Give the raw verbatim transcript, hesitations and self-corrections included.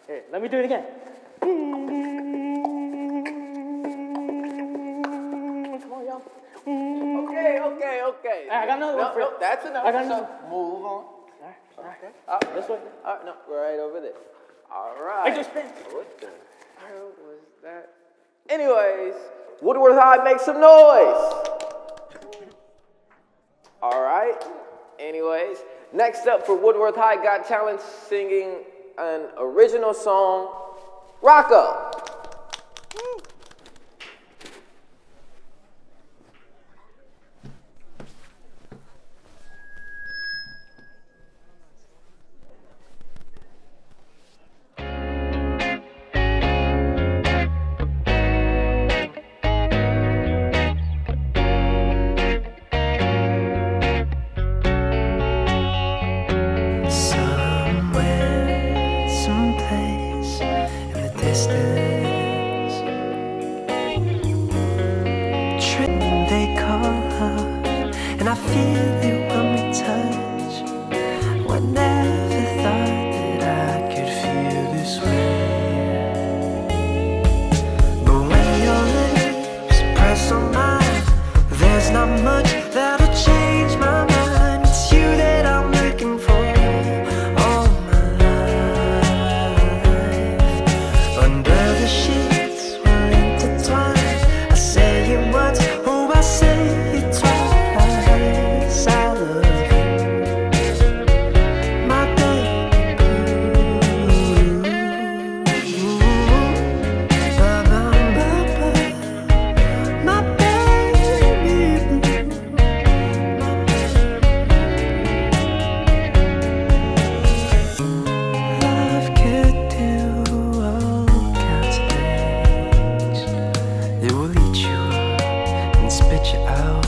Here, let me do it again. Come on, y'all. Okay, okay, okay. I got another no, one for you. No, that's enough. I got so another. move on. All right, all right. Okay. Oh, This way. oh, no, right over there. All right. I just spin. What the hell was that? Anyways, Woodworth High, make some noise. All right. Anyways, next up for Woodworth High Got Talent singing an original song, Rocco. They call love, and I feel it when we touch. I never thought that I could feel this way. But when your lips press on mine, there's not much that'll change my mind. It's you that I'm looking for all my life. Under the sheets we're intertwined. I say it once, oh I say it twice. I love you, my baby blue. Ba, ba, ba, ba. My baby blue. Love could do all kinds of things. It will eat you up and spit you out.